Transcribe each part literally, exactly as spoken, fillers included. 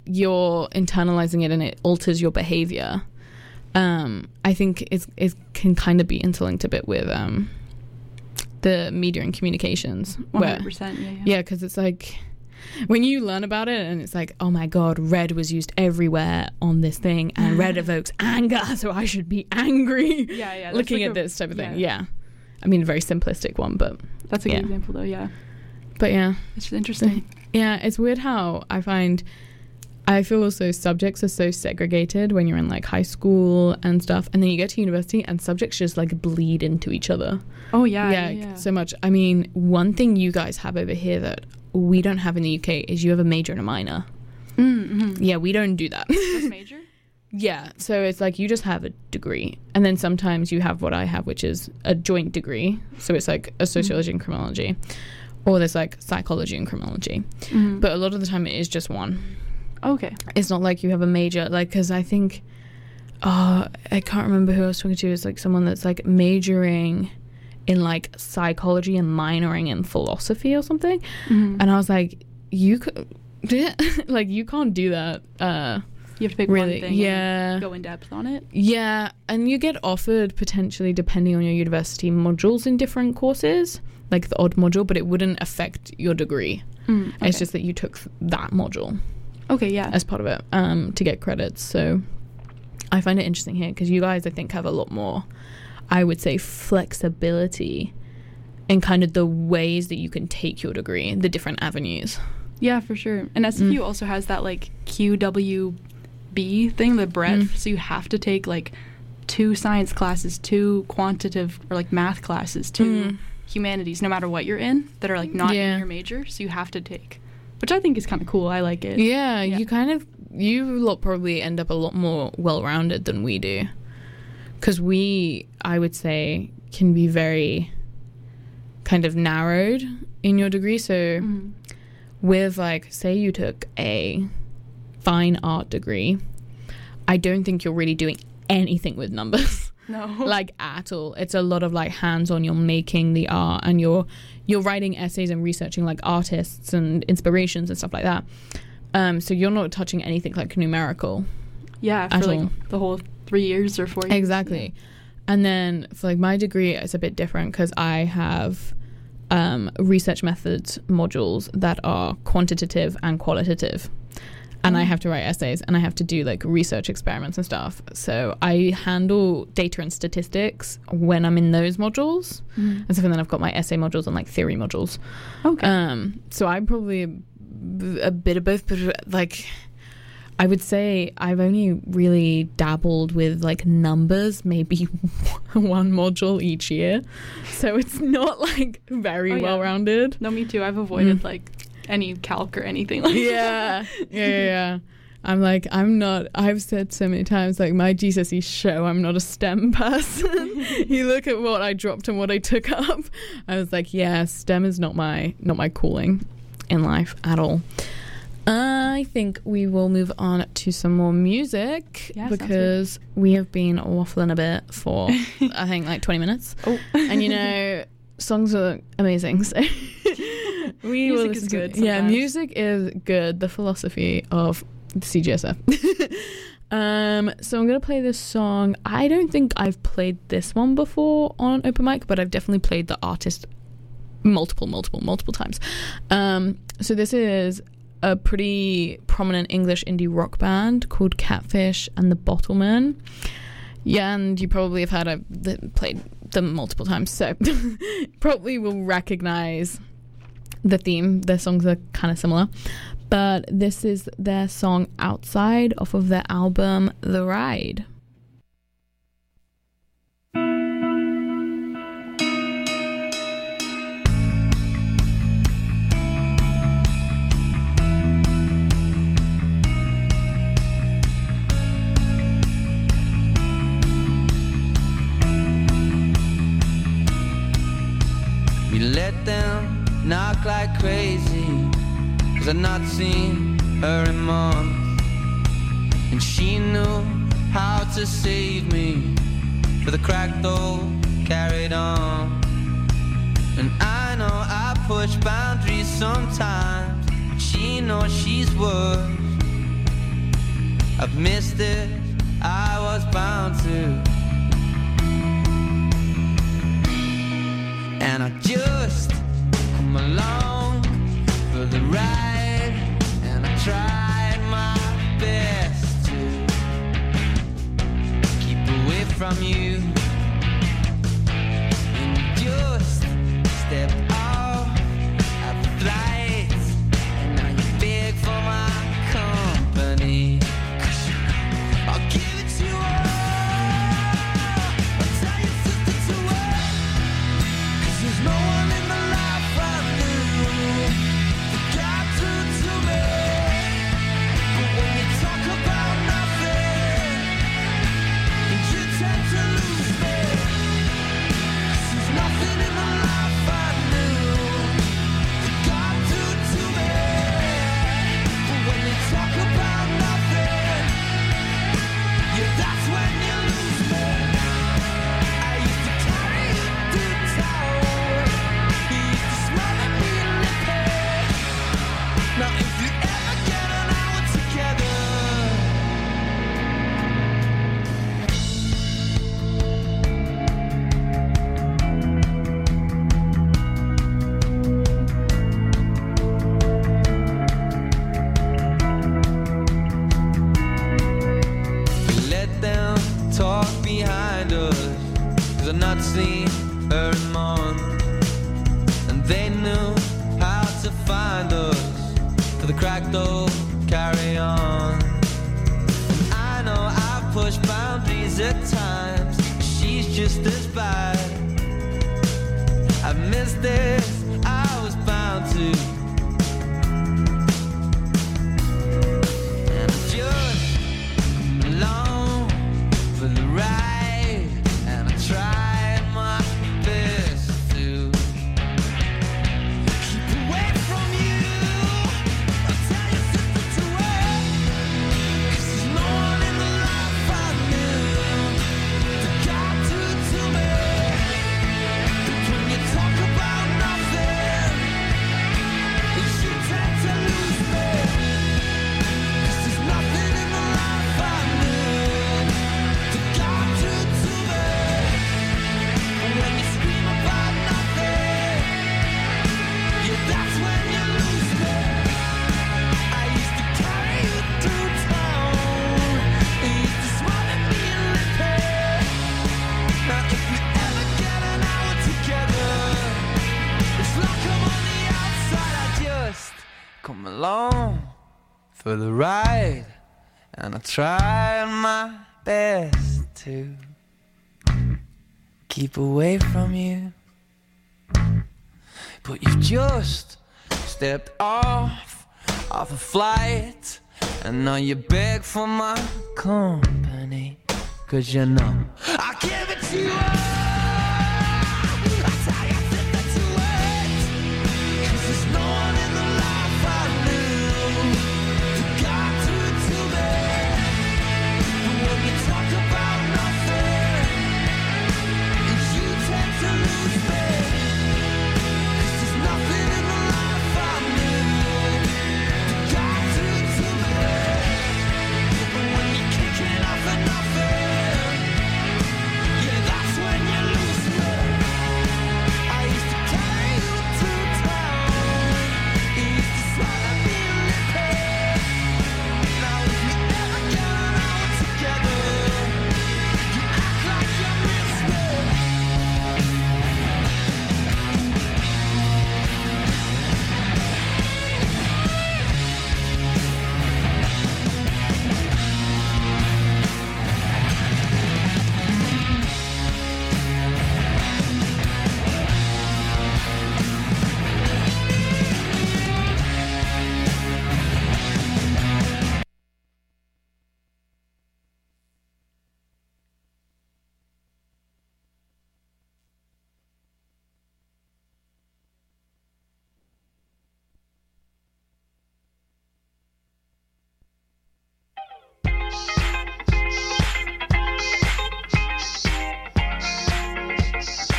you're internalizing it and it alters your behavior. Um, I think it's, it can kind of be interlinked a bit with um, the media and communications. one hundred percent, where, yeah, yeah. Yeah, because it's like, when you learn about it and it's like, oh my God, red was used everywhere on this thing and red evokes anger, so I should be angry. Yeah, yeah. Looking like at a, this type of thing. Yeah. yeah. I mean, a very simplistic one, but... That's a good yeah. example, though, yeah. But yeah. It's interesting. Yeah, it's weird how I find... I feel also subjects are so segregated when you're in like high school and stuff, and then you get to university and subjects just like bleed into each other. Oh yeah, yeah, yeah, yeah. so much. I mean, one thing you guys have over here that we don't have in the U K is you have a major and a minor. Mm-hmm. Yeah, we don't do that. What's major? Yeah, so it's like you just have a degree, and then sometimes you have what I have, which is a joint degree. So it's like a sociology mm-hmm. and criminology, or there's like psychology and criminology. Mm-hmm. But a lot of the time it is just one. Okay. It's not like you have a major, like, because I think, oh, I can't remember who I was talking to. It's like someone that's like majoring in like psychology and minoring in philosophy or something. Mm-hmm. And I was like, you could, like, you can't do that. Uh, you have to pick really, one thing yeah. and go in depth on it. Yeah. And you get offered potentially, depending on your university, modules in different courses, like the odd module, but it wouldn't affect your degree. Mm, okay. It's just that you took that module. Okay, yeah. As part of it, um, to get credits. So I find it interesting here because you guys, I think, have a lot more, I would say, flexibility in kind of the ways that you can take your degree, the different avenues. Yeah, for sure. And S F U mm. also has that, like, Q W B thing, the breadth. Mm. So you have to take, like, two science classes, two quantitative, or, like, math classes, two mm. humanities, no matter what you're in, that are, like, not yeah. in your major. So you have to take. Which I think is kind of cool. I like it. Yeah, yeah, you kind of, you lot probably end up a lot more well-rounded than we do. Because we, I would say, can be very kind of narrowed in your degree. So mm. with, like, say you took a fine art degree, I don't think you're really doing anything with numbers. No. Like, at all. It's a lot of, like, hands-on. You're making the art and you're you're writing essays and researching, like, artists and inspirations and stuff like that. Um, so you're not touching anything, like, numerical. Yeah, for, like, all. the whole three years or four years. Exactly. Yeah. And then for, like, my degree, it's a bit different because I have um, research methods modules that are quantitative and qualitative. And I have to write essays and I have to do like research experiments and stuff. So I handle data and statistics when I'm in those modules. Mm. And so then I've got my essay modules and like theory modules. Okay. Um, so I'm probably a, a bit of both, but like I would say I've only really dabbled with like numbers, maybe one module each year. So it's not like very oh, yeah. well-rounded. No, me too. I've avoided mm. like any calc or anything like yeah. that. Yeah, yeah, yeah. I'm like, I'm not, I've said so many times, like, my G C S E show I'm not a STEM person. You look at what I dropped and what I took up. I was like, yeah, STEM is not my, not my calling in life at all. I think we will move on to some more music yeah, because we have been waffling a bit for, I think, like twenty minutes. Oh. And, you know, songs are amazing, so... We music will is good. To, yeah, music is good. The philosophy of the C G S F. um, so I'm gonna play this song. I don't think I've played this one before on open mic, but I've definitely played the artist multiple, multiple, multiple times. Um, so this is a pretty prominent English indie rock band called Catfish and the Bottlemen. Yeah, and you probably have heard I've played them multiple times, so probably will recognize the theme. Their songs are kind of similar, but this is their song Outside off of their album The Ride. We let them knock like crazy, 'cause I've not seen her in months. And she knew how to save me, for the cracked door carried on. And I know I push boundaries sometimes, but she knows she's worse. I've missed it, I was bound to. And I just come along for the ride, and I tried my best to keep away from you. And you just stepped off at the flight, and now you beg for my company. 'Cause you know I'll give it to you all. I'll tell your sister to work, 'cause there's no one in my life I knew that got through to me. But when you talk about nothing, you tend to lose me. 'Cause there's nothing in my life I knew that got through to me. But when you talk about nothing, yeah, that's when you lose me. I used to carry you through town. You used to smile at me and lip it. Now if you ever get an hour together, let them talk behind us, 'cause I've not seen her in months. And they knew how to find us, for the crack door carry on. And I know I've pushed boundaries at times, but she's just as bad. I've missed this, I was bound to. And I just come along for the ride, and I tried my best to keep away from you. I'll tell your sister to work, 'cause there's no one in the life I knew that got through to me. But when you talk about nothing, you tend to lose me. 'Cause there's nothing in the life I knew that got through to me. And when you scream about nothing, yeah, that's when you lose me. I used to carry you through town. You used to smile at me and lip it. Now if we ever get an hour together, it's like I'm on the outside. I just come along for the ride, and I tried my best to keep away from you. But you just stepped off off a flight, and now you beg for my company. 'Cause you know I'll give it to you all. I'll tell your sister to wait, 'cause there's no one in the life I knew that got through to me. But when you talk about nothing, you tend to lose me. 'Cause there's nothing in the life I knew that got through to me. But when you're kicking off at nothing, yeah, that's when you lose me. I used to carry you through town. You used to smile at me and lip it. Now if we ever get an hour together, you act like you miss me.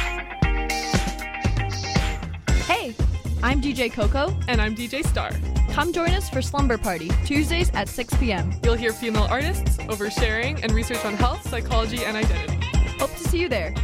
I'm D J Coco. And I'm D J Star. Come join us for Slumber Party, Tuesdays at six p.m. You'll hear female artists, oversharing, and research on health, psychology, and identity. Hope to see you there.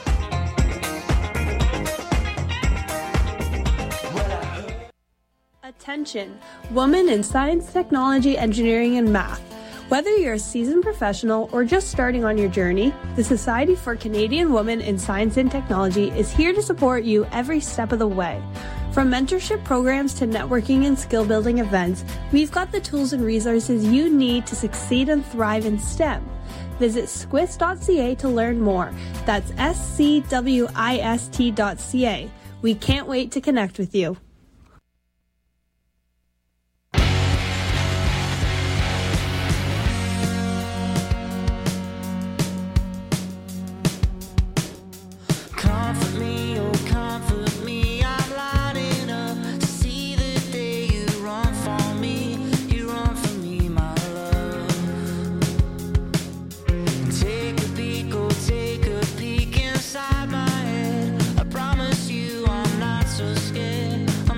Attention, women in science, technology, engineering, and math. Whether you're a seasoned professional or just starting on your journey, the Society for Canadian Women in Science and Technology is here to support you every step of the way. From mentorship programs to networking and skill building events, we've got the tools and resources you need to succeed and thrive in STEM. Visit squist dot c a to learn more. That's S C W I S T dot C A. We can't wait to connect with you. Inside my head, I promise you I'm not so scared.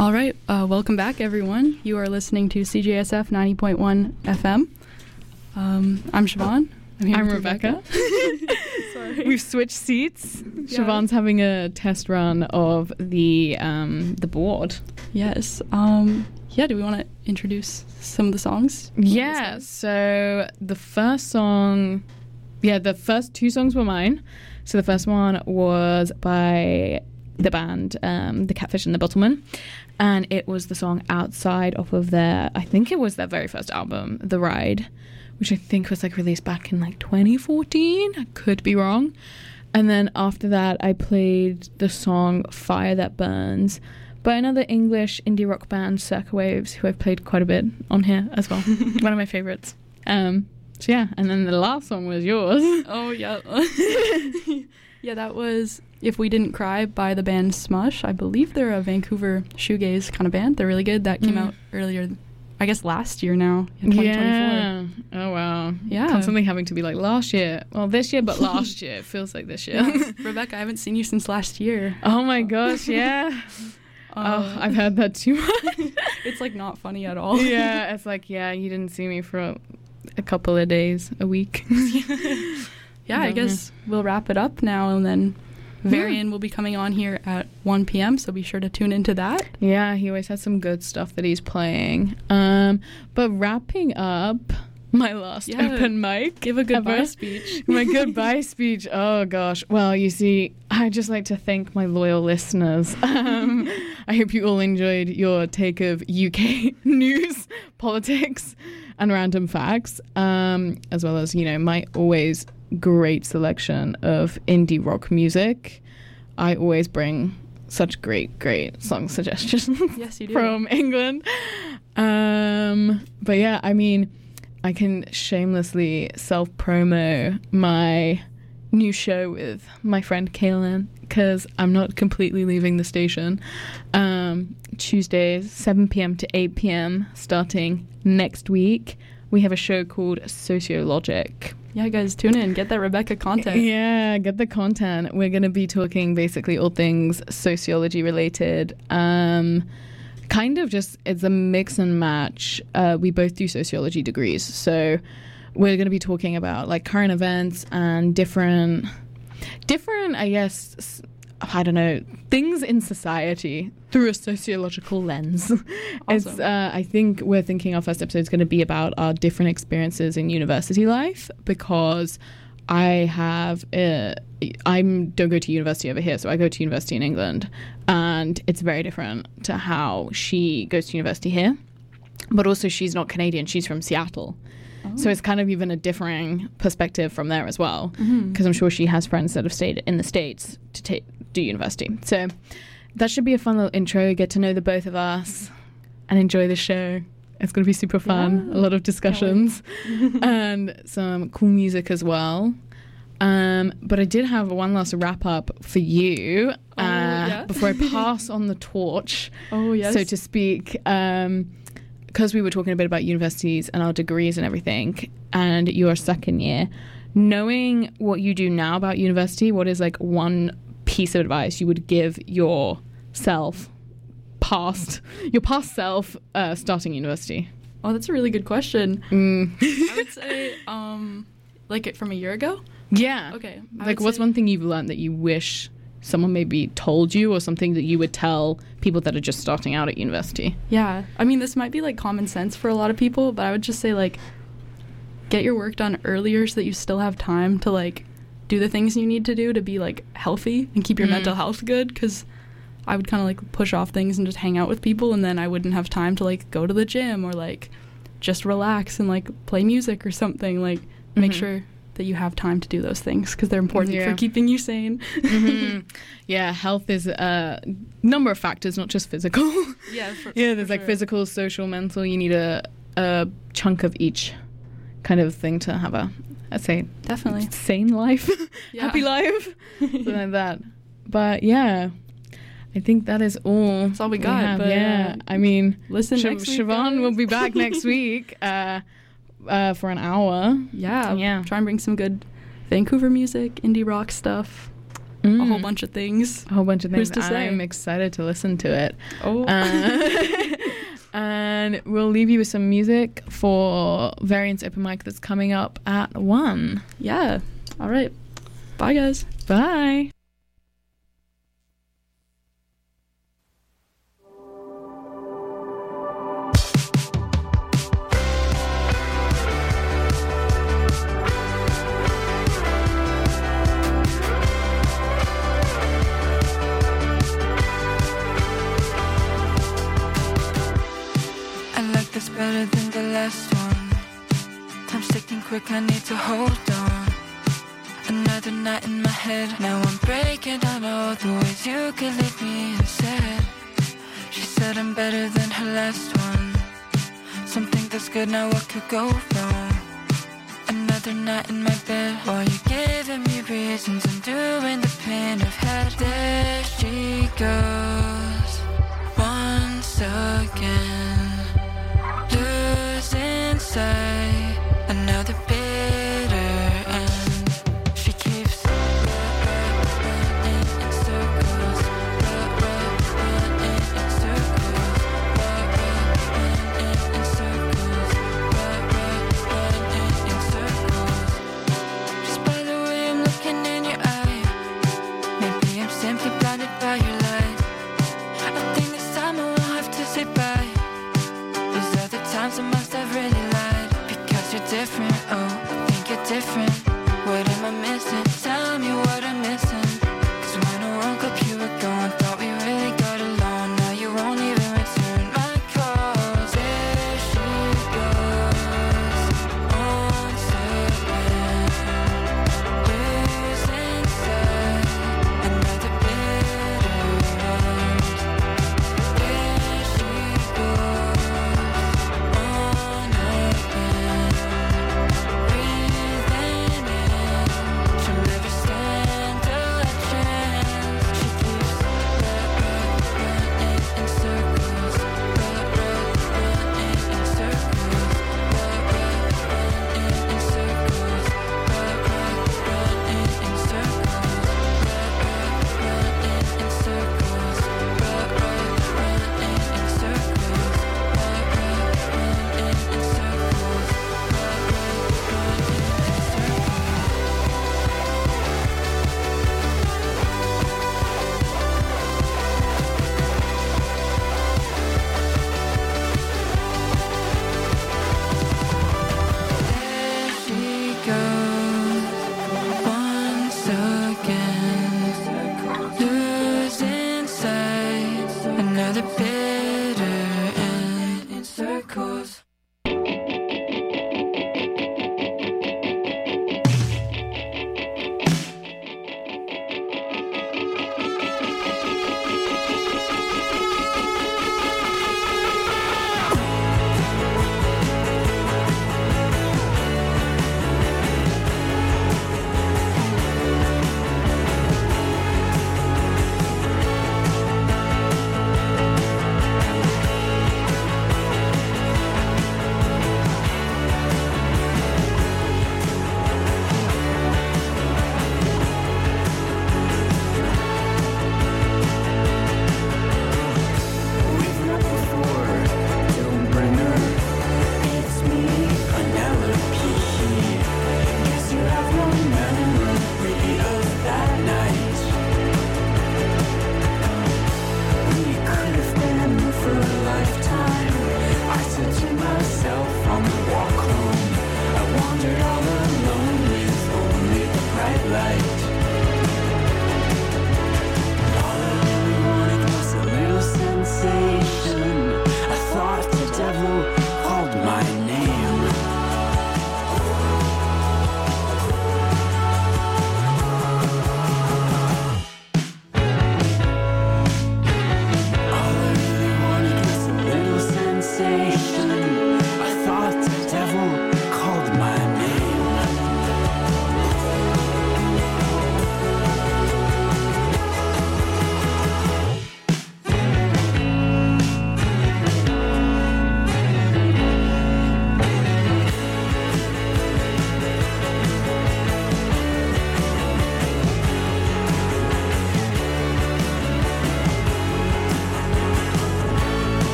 All right, uh, welcome back, everyone. You are listening to C J S F ninety point one F M. Um, I'm Siobhan. I'm here I'm with Rebecca. Rebecca. Sorry. We've switched seats. Yeah. Siobhan's having a test run of the um, the board. Yes. Um, yeah, do we want to introduce some of the songs? Yeah, so the first song, yeah, the first two songs were mine. So the first one was by the band, um, The Catfish and the Bottlemen, and it was the song Outside off of their, I think it was their very first album, The Ride, which I think was like released back in like twenty fourteen. I could be wrong. And then after that, I played the song Fire That Burns by another English indie rock band, Circa Waves, who I've played quite a bit on here as well. One of my favorites. Um, so yeah, and then the last song was yours. Oh, yeah. Yeah, that was If We Didn't Cry by the band Smush. I believe they're a Vancouver shoegaze kind of band. They're really good. That came Mm. out earlier, I guess last year now, in twenty twenty-four. Yeah. Oh, wow. Yeah. Constantly having to be like, last year. Well, this year, but last year. It feels like this year. Yeah. Rebecca, I haven't seen you since last year. Oh my gosh, yeah. Uh, oh, I've heard that too much. It's like not funny at all. Yeah, it's like, yeah, you didn't see me for a, a couple of days, a week. Yeah, I guess we'll wrap it up now, and then Varian will be coming on here at one p.m., so be sure to tune into that. Yeah, he always has some good stuff that he's playing. Um, but wrapping up my last Yeah. open mic. Give a goodbye ever. speech. My goodbye speech. Oh, gosh. Well, you see, I just like to thank my loyal listeners. Um, I hope you all enjoyed your take of U K news, politics, and random facts, um, as well as, you know, my always great selection of indie rock music. I always bring such great, great song suggestions Yes, you do. from England. Um, but yeah, I mean, I can shamelessly self-promo my new show with my friend Kaylin, because I'm not completely leaving the station. Um, Tuesdays, seven p.m. to eight p.m. starting next week. We have a show called Sociologic. Yeah, guys, tune in. Get that Rebecca content. Yeah, get the content. We're going to be talking basically all things sociology related. Um, kind of just, it's a mix and match. Uh, we both do sociology degrees. So we're going to be talking about like current events and different, different, I guess, I don't know, things in society through a sociological lens. It's, Awesome. uh, I think we're thinking our first episode is going to be about our different experiences in university life, because I have, uh, I don't go to university over here, so I go to university in England, and it's very different to how she goes to university here. But also she's not Canadian, she's from Seattle. So it's kind of even a differing perspective from there as well, because Mm-hmm. I'm sure she has friends that have stayed in the States to ta- do university. So that should be a fun little intro, get to know the both of us and enjoy the show. It's going to be super fun, Yeah. a lot of discussions and some cool music as well. Um, but I did have one last wrap up for you Oh, uh, yeah? before I pass on the torch, Oh, yes. so to speak. Um, because we were talking a bit about universities and our degrees and everything, and your second year, knowing what you do now about university, what is like one piece of advice you would give yourself past, your past self uh, starting university? Oh, that's a really good question. Mm. I would say, um, like it from a year ago. Yeah. Okay. I Like, would what's say- one thing you've learned that you wish someone maybe told you, or something that you would tell people that are just starting out at university? Yeah. I mean, this might be like common sense for a lot of people, but I would just say like get your work done earlier so that you still have time to like do the things you need to do to be like healthy and keep your Mm. mental health good, because I would kind of like push off things and just hang out with people, and then I wouldn't have time to like go to the gym or like just relax and like play music or something. Like make Mhm. sure that you have time to do those things, because they're important Yeah. for keeping you sane. Mhm. Yeah, health is a number of factors, not just physical. Yeah, for, Yeah, there's for like sure. physical, social, mental. You need a a chunk of each kind of thing to have a, I'd say, Definitely. sane life, Yeah. happy life, something like that. But yeah, I think that is all. That's all we got, have. but, yeah, uh, I mean, Listen Siobhan next week, Siobhan will guys. be back next week uh, uh, for an hour. Yeah, Yeah. try and bring some good Vancouver music, indie rock stuff. Mm. a whole bunch of things. A whole bunch of Who's things. to say? I'm excited to listen to it. Oh. Uh, and we'll leave you with some music for Variance Open Mic that's coming up at one. Yeah. All right. Bye, guys. Bye. It's better than the last one. Time's ticking quick, I need to hold on. Another night in my head. Now I'm breaking down all the ways you could leave me instead. She said I'm better than her last one. Something that's good, now what could go wrong? Another night in my bed. While you're giving me reasons, I'm doing the pain I've had. There she goes once again, losing sight, another bitter end. She keeps running in circles, running in circles, running in circles, running in circles. Just by the way I'm looking in your eye, maybe I'm simply blinded by your light. I think this time I won't have to say bye. Those other times I must have really lied. Because you're different, oh, I think you're different. What am I missing? Tell me what I'm missing. Cause when I woke up you were gone. Thought we really got along. Now you won't even return my calls. There she goes once again, losing sight, another bitter end. There she goes on again, breathing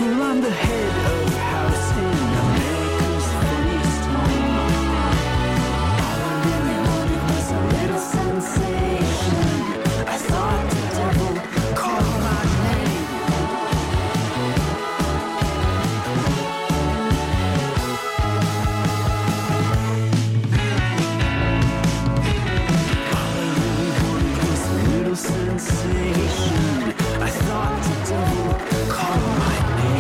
fool, I'm the head of